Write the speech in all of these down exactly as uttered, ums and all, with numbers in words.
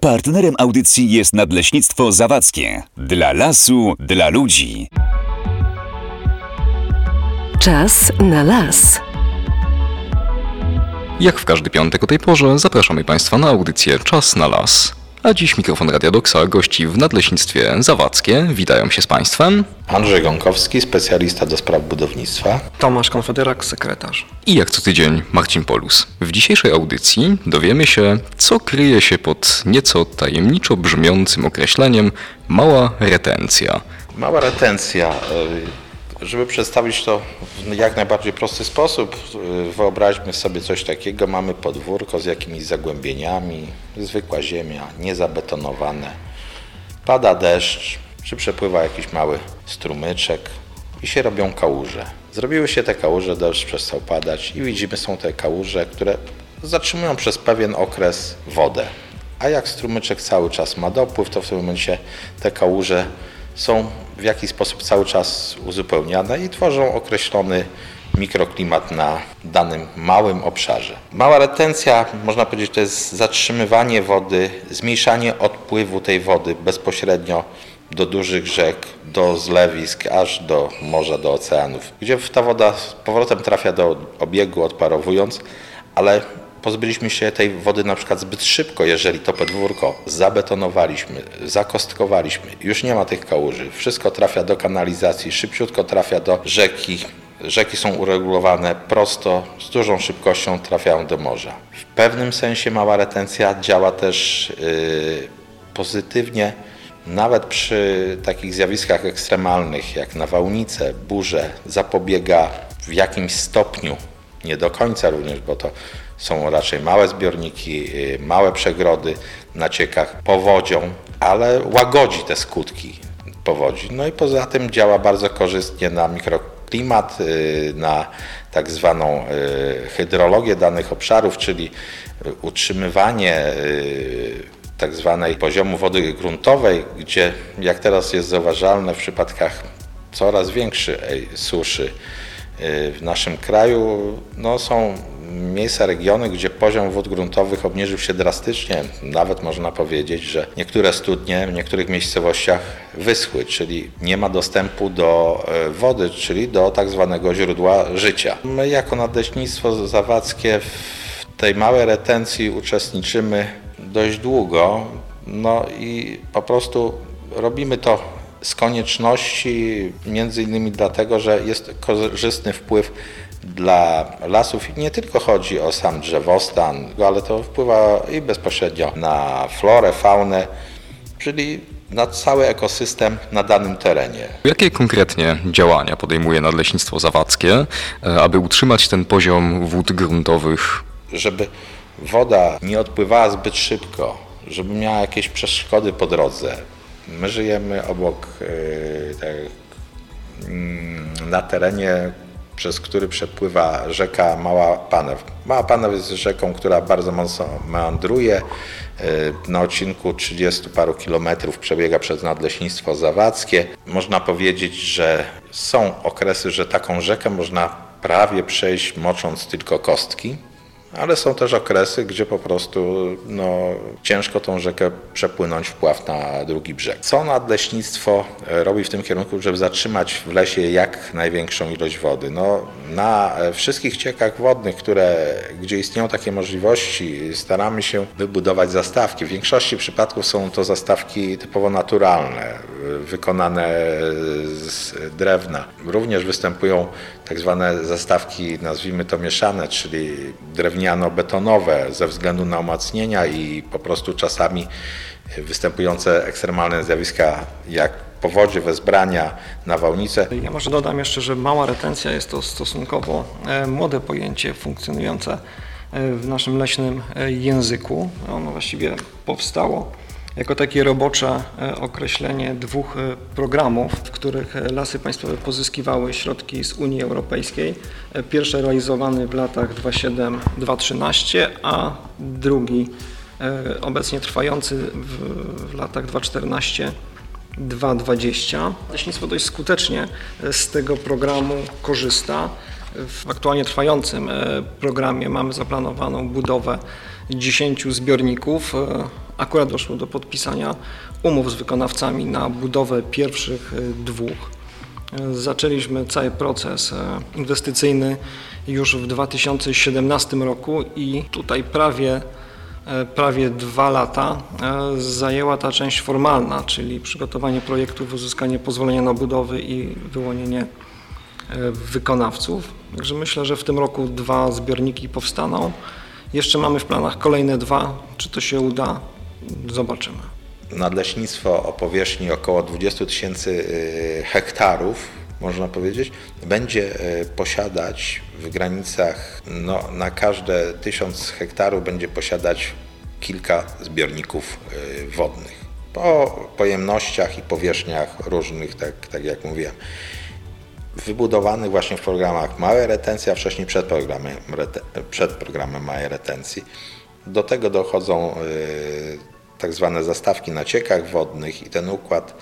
Partnerem audycji jest Nadleśnictwo Zawadzkie. Dla lasu, dla ludzi. Czas na las. Jak w każdy piątek o tej porze zapraszamy Państwa na audycję Czas na las. A dziś mikrofon Radia Doksa gości w Nadleśnictwie Zawadzkie. Witają się z Państwem Andrzej Gąkowski, specjalista do spraw budownictwa. Tomasz Konfederak, sekretarz. I jak co tydzień Marcin Polus. W dzisiejszej audycji dowiemy się, co kryje się pod nieco tajemniczo brzmiącym określeniem mała retencja. Mała retencja. Żeby przedstawić to w jak najbardziej prosty sposób, wyobraźmy sobie coś takiego. Mamy podwórko z jakimiś zagłębieniami, zwykła ziemia, niezabetonowane. Pada deszcz, czy przepływa jakiś mały strumyczek i się robią kałuże. Zrobiły się te kałuże, deszcz przestał padać i widzimy, są te kałuże, które zatrzymują przez pewien okres wodę. A jak strumyczek cały czas ma dopływ, to w tym momencie te kałuże są w jakiś sposób cały czas uzupełniane i tworzą określony mikroklimat na danym małym obszarze. Mała retencja, można powiedzieć, to jest zatrzymywanie wody, zmniejszanie odpływu tej wody bezpośrednio do dużych rzek, do zlewisk, aż do morza, do oceanów, gdzie ta woda z powrotem trafia do obiegu, odparowując, ale pozbyliśmy się tej wody na przykład zbyt szybko, jeżeli to podwórko zabetonowaliśmy, zakostkowaliśmy, już nie ma tych kałuży, wszystko trafia do kanalizacji, szybciutko trafia do rzeki, rzeki są uregulowane prosto, z dużą szybkością trafiają do morza. W pewnym sensie mała retencja działa też yy, pozytywnie, nawet przy takich zjawiskach ekstremalnych jak nawałnice, burze, zapobiega w jakimś stopniu, nie do końca również, bo to są raczej małe zbiorniki, małe przegrody na ciekach, powodzią, ale łagodzi te skutki powodzi. No i poza tym działa bardzo korzystnie na mikroklimat, na tak zwaną hydrologię danych obszarów, czyli utrzymywanie tak zwanej poziomu wody gruntowej, gdzie jak teraz jest zauważalne w przypadkach coraz większej suszy w naszym kraju, no są miejsca, regiony, gdzie poziom wód gruntowych obniżył się drastycznie. Nawet można powiedzieć, że niektóre studnie w niektórych miejscowościach wyschły, czyli nie ma dostępu do wody, czyli do tak zwanego źródła życia. My jako Nadleśnictwo Zawadzkie w tej małej retencji uczestniczymy dość długo, no i po prostu robimy to z konieczności, między innymi dlatego, że jest korzystny wpływ dla lasów i nie tylko chodzi o sam drzewostan, ale to wpływa i bezpośrednio na florę, faunę, czyli na cały ekosystem na danym terenie. Jakie konkretnie działania podejmuje Nadleśnictwo Zawadzkie, aby utrzymać ten poziom wód gruntowych? Żeby woda nie odpływała zbyt szybko, żeby miała jakieś przeszkody po drodze. My żyjemy obok, tak, na terenie, przez który przepływa rzeka Mała Panew. Mała Panew jest rzeką, która bardzo mocno meandruje. Na odcinku trzydziestu paru kilometrów przebiega przez Nadleśnictwo Zawadzkie. Można powiedzieć, że są okresy, że taką rzekę można prawie przejść mocząc tylko kostki. Ale są też okresy, gdzie po prostu no, ciężko tą rzekę przepłynąć wpław na drugi brzeg. Co Nadleśnictwo robi w tym kierunku, żeby zatrzymać w lesie jak największą ilość wody? No, na wszystkich ciekach wodnych, które, gdzie istnieją takie możliwości, staramy się wybudować zastawki. W większości przypadków są to zastawki typowo naturalne, wykonane z drewna. Również występują tak zwane zastawki, nazwijmy to mieszane, czyli drewniano-betonowe ze względu na umacnienia i po prostu czasami występujące ekstremalne zjawiska jak powodzie, wezbrania, nawałnice. Ja może dodam jeszcze, że mała retencja jest to stosunkowo młode pojęcie funkcjonujące w naszym leśnym języku. Ono właściwie powstało jako takie robocze określenie dwóch programów, w których Lasy Państwowe pozyskiwały środki z Unii Europejskiej. Pierwszy realizowany w latach dwa tysiące siódmym do dwa tysiące trzynastego, a drugi obecnie trwający w, w latach dwa tysiące czternastego do dwa tysiące dwudziestego. Leśnictwo dość skutecznie z tego programu korzysta. W aktualnie trwającym programie mamy zaplanowaną budowę dziesięciu zbiorników, Akurat doszło do podpisania umów z wykonawcami na budowę pierwszych dwóch. Zaczęliśmy cały proces inwestycyjny już w dwa tysiące siedemnastym roku i tutaj prawie, prawie dwa lata zajęła ta część formalna, czyli przygotowanie projektów, uzyskanie pozwolenia na budowę i wyłonienie wykonawców. Także myślę, że w tym roku dwa zbiorniki powstaną. Jeszcze mamy w planach kolejne dwa. Czy to się uda? Zobaczymy. Nadleśnictwo o powierzchni około dwadzieścia tysięcy hektarów, można powiedzieć, będzie posiadać w granicach, no, na każde tysiąc hektarów będzie posiadać kilka zbiorników wodnych. Po pojemnościach i powierzchniach różnych, tak, tak jak mówiłem. Wybudowanych właśnie w programach małej retencji, a wcześniej przed programem, przed programem małej retencji. Do tego dochodzą tak zwane zastawki na ciekach wodnych i ten układ,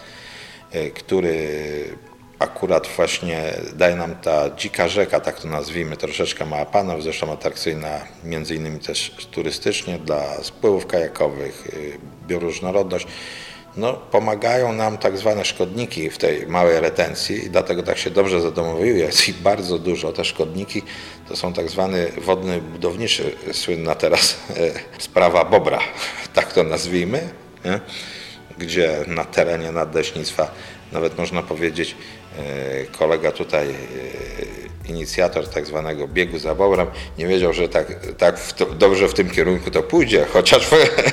który akurat właśnie daje nam ta dzika rzeka, tak to nazwijmy, troszeczkę mała Panów, zresztą atrakcyjna między innymi też turystycznie dla spływów kajakowych, bioróżnorodność. No, pomagają nam tak zwane szkodniki w tej małej retencji i dlatego tak się dobrze zadomowiły, jest ich bardzo dużo. Te szkodniki to są tak zwany wodny budowniczy, słynna teraz e, sprawa Bobra, tak to nazwijmy, nie? Gdzie na terenie nadleśnictwa nawet można powiedzieć, e, kolega tutaj, e, inicjator tak zwanego biegu za Bobrem, nie wiedział, że tak, tak w to, dobrze w tym kierunku to pójdzie, chociaż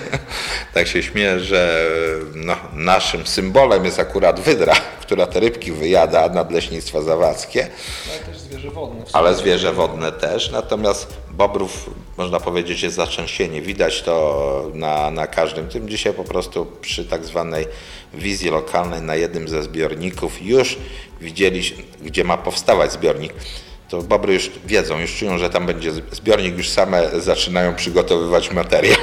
tak się śmieję, że no, naszym symbolem jest akurat wydra, która te rybki wyjada, a nadleśnictwa zawadzkie. Ale też zwierzę wodne. Ale zwierzę wodne też, natomiast bobrów, można powiedzieć, jest zaczęsienie. Widać to na, na każdym tym. Dzisiaj po prostu przy tak zwanej wizji lokalnej na jednym ze zbiorników już widzieliśmy, gdzie ma powstawać zbiornik. To bobry już wiedzą, już czują, że tam będzie zbiornik, już same zaczynają przygotowywać materiał.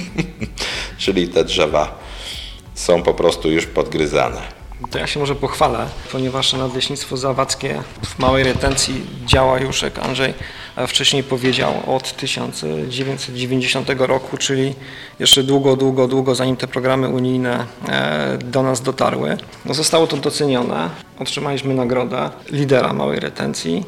Czyli te drzewa są po prostu już podgryzane. To ja się może pochwalę, ponieważ Nadleśnictwo Zawadzkie w małej retencji działa już, jak Andrzej wcześniej powiedział, od tysiąc dziewięćset dziewięćdziesiątego roku, czyli jeszcze długo, długo, długo zanim te programy unijne do nas dotarły. No, zostało to docenione. Otrzymaliśmy nagrodę lidera małej retencji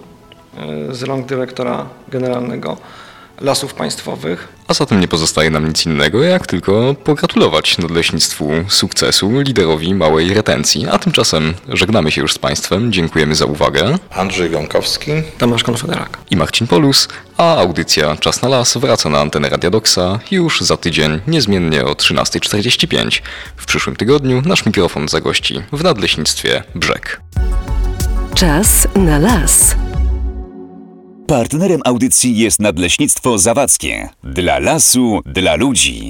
z rąk dyrektora generalnego Lasów Państwowych. A zatem nie pozostaje nam nic innego, jak tylko pogratulować Nadleśnictwu sukcesu, liderowi małej retencji. A tymczasem żegnamy się już z Państwem, dziękujemy za uwagę. Andrzej Gąkowski. Tomasz Konfederak. I Marcin Polus, a audycja Czas na las wraca na antenę Radia Doksa już za tydzień, niezmiennie o trzynasta czterdzieści pięć. W przyszłym tygodniu nasz mikrofon zagości w Nadleśnictwie Brzeg. Czas na las. Partnerem audycji jest Nadleśnictwo Zawadzkie. Dla lasu, dla ludzi.